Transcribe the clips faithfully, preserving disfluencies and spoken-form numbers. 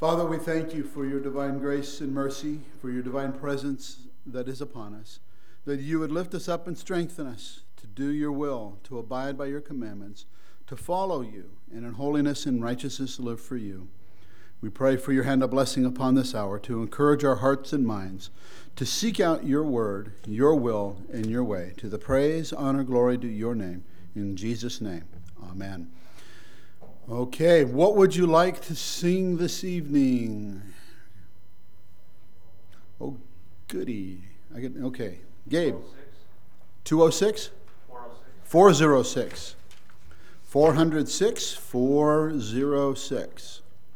Father, we thank you for your divine grace and mercy, for your divine presence that is upon us, that you would lift us up and strengthen us to do your will, to abide by your commandments, to follow you, and in holiness and righteousness live for you. We pray for your hand of blessing upon this hour to encourage our hearts and minds to seek out your word, your will, and your way, to the praise, honor, glory to your name. In Jesus' name, amen. Okay, what would you like to sing this evening? Oh, goody. I get okay. Gabe. two oh six? four oh six. four oh six, four oh six.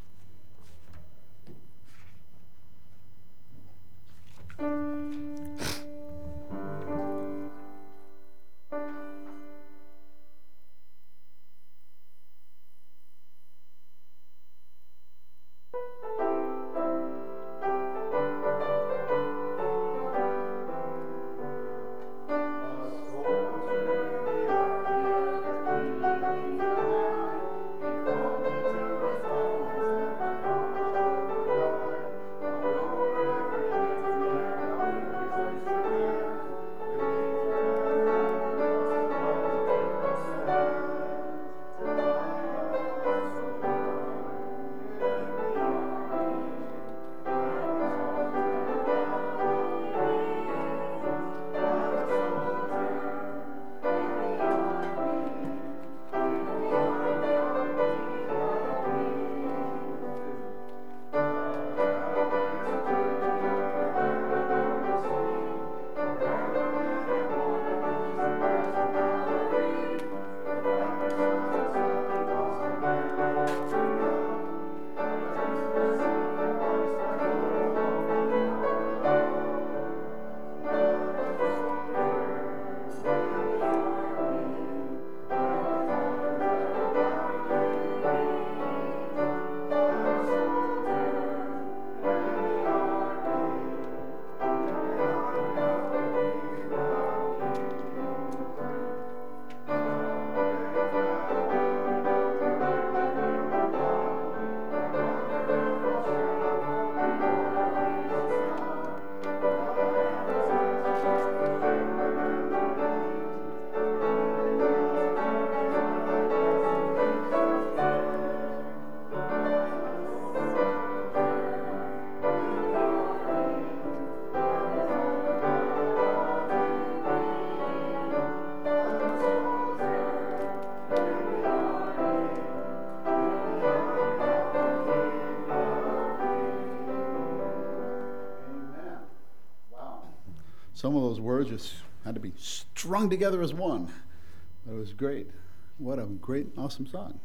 Some of those words just had to be strung together as one. It was great. What a great, awesome song.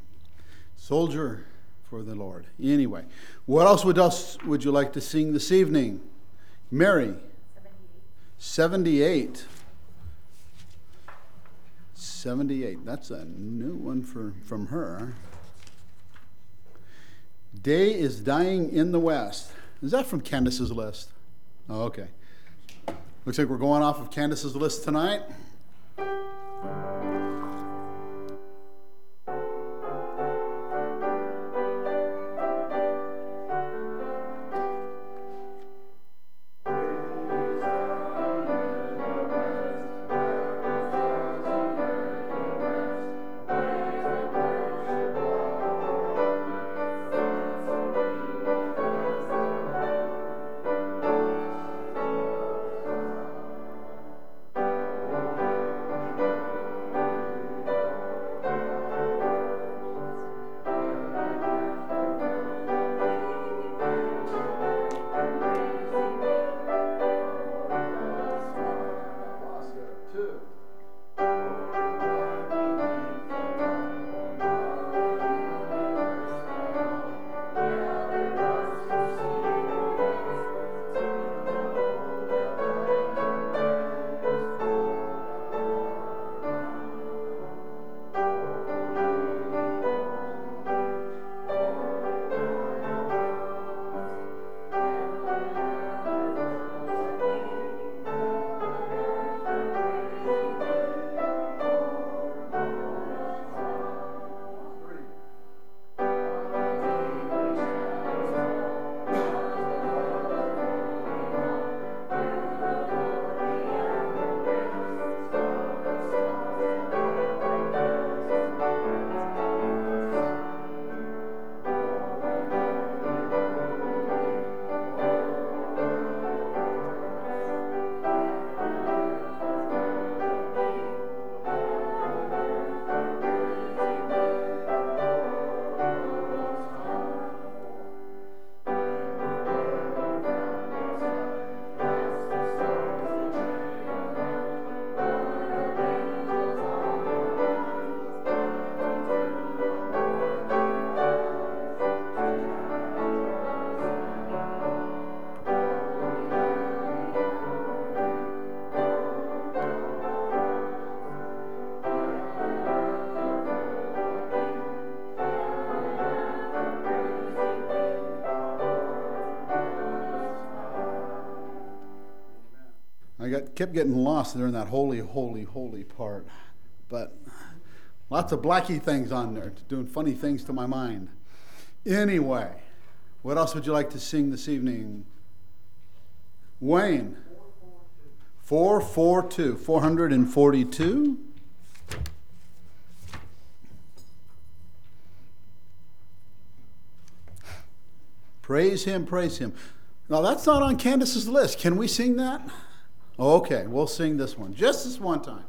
Soldier for the Lord. Anyway, what else would else would you like to sing this evening? Mary. seventy-eight. seventy-eight. That's a new one for, from her. Day is dying in the west. Is that from Candace's list? Oh, okay. Looks like we're going off of Candace's list tonight. Oh, got kept getting lost during that holy, holy, holy part. But lots of blacky things on there, doing funny things to my mind. Anyway, what else would you like to sing this evening? Wayne. four forty-two. four forty-two. Praise him, praise him. Now, that's not on Candace's list. Can we sing that? Oh, okay, we'll sing this one. Just this one time.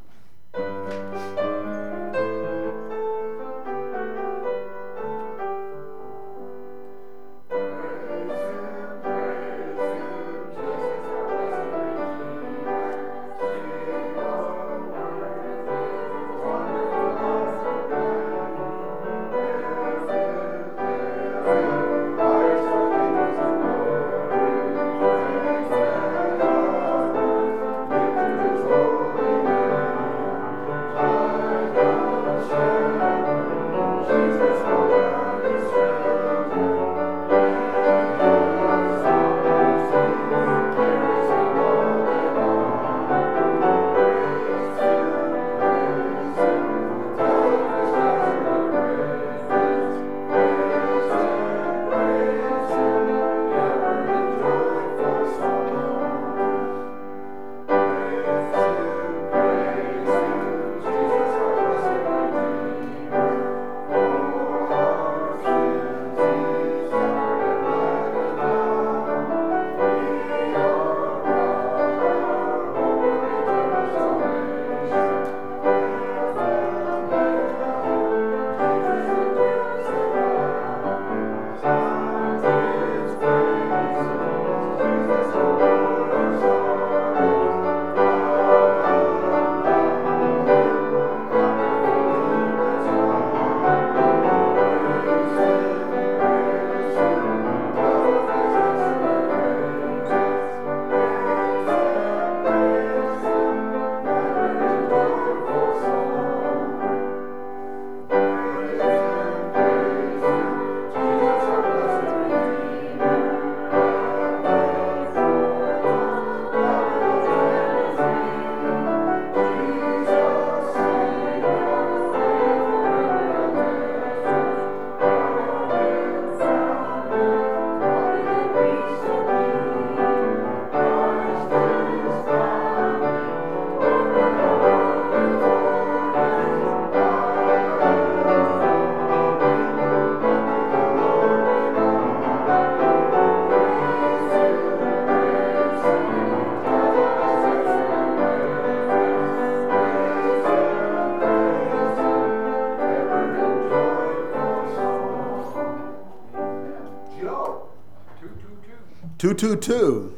two two two.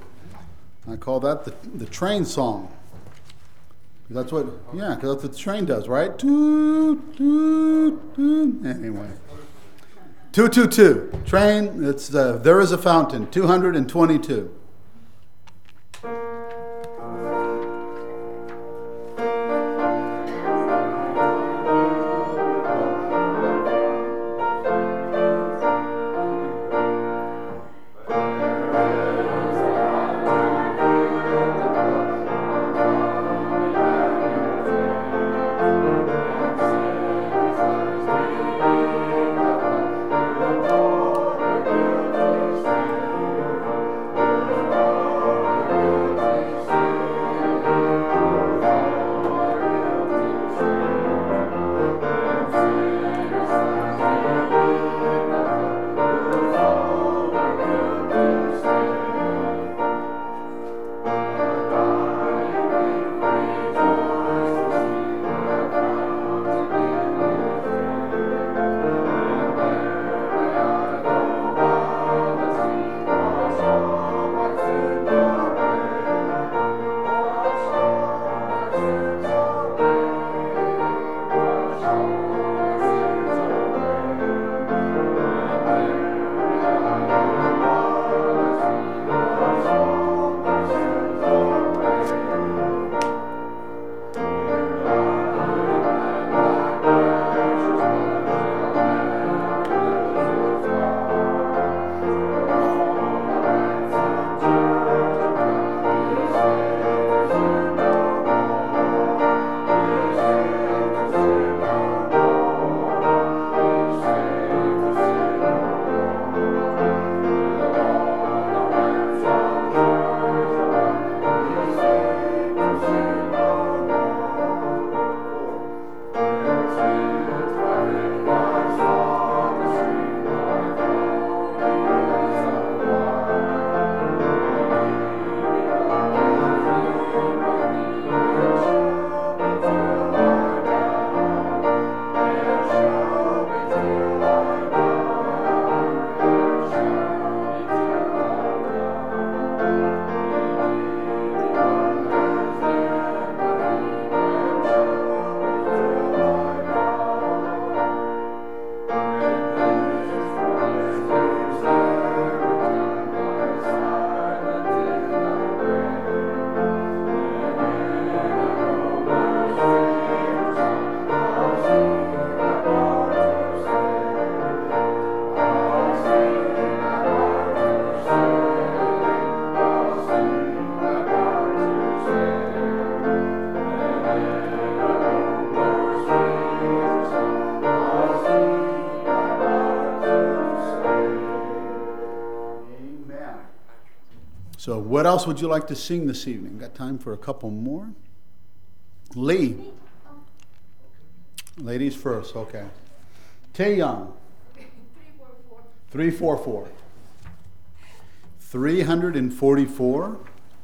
I call that the, the train song. That's what, yeah, because that's what the train does, right? Toot, toot, toot. Anyway. two two two. Train, it's uh, There Is a Fountain, two twenty-two. Thank you. So what else would you like to sing this evening? Got time for a couple more? Lee. Ladies first, okay. Tae Young. three four four. three forty-four.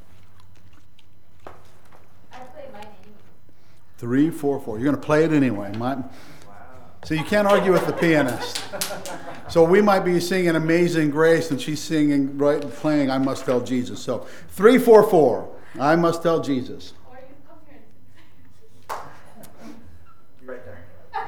I play mine anyway. three four four. You're going to play it anyway. My, so you can't argue with the pianist. So we might be singing Amazing Grace and she's singing, right, playing I Must Tell Jesus. So three four four. I Must Tell Jesus. Or you come here and Right there.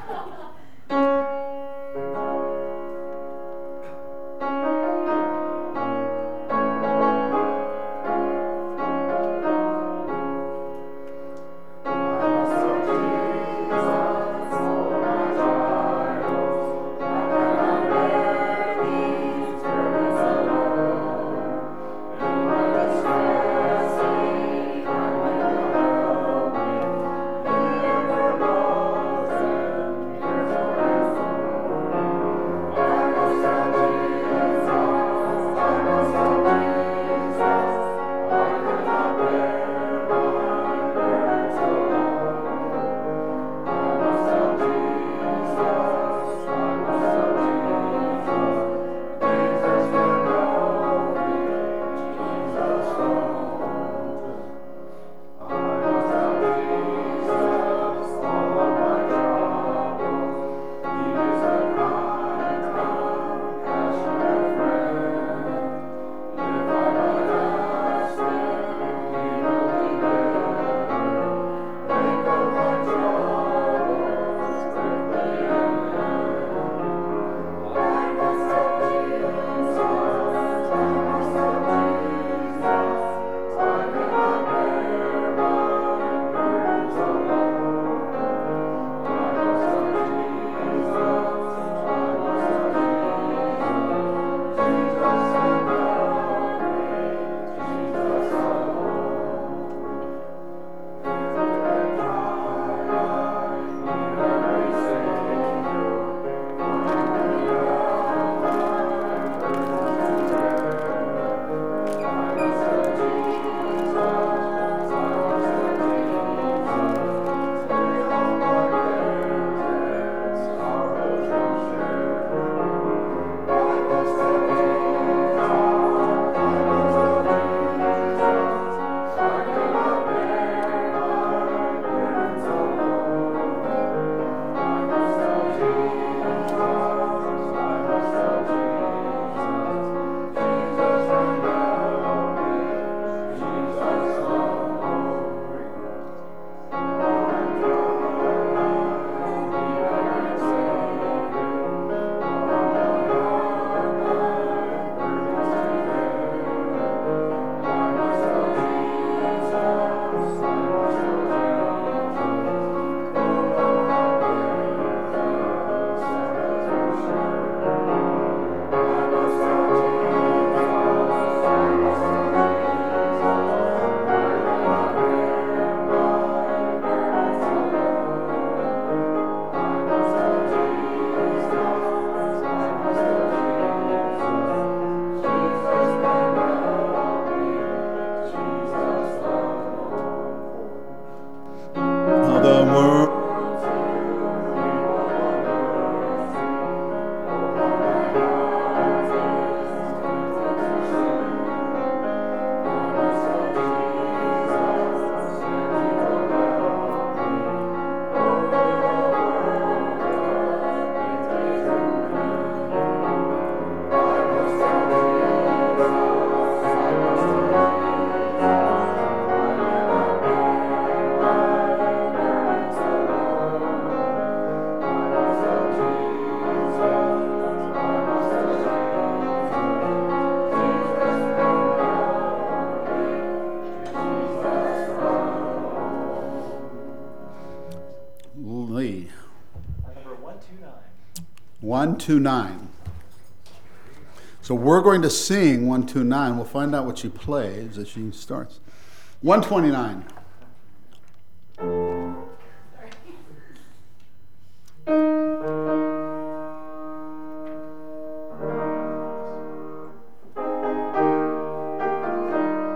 one two nine. So we're going to sing one two nine. We'll find out what she plays as she starts. one twenty-nine. Thank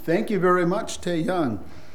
Thank you very much, Tae Young.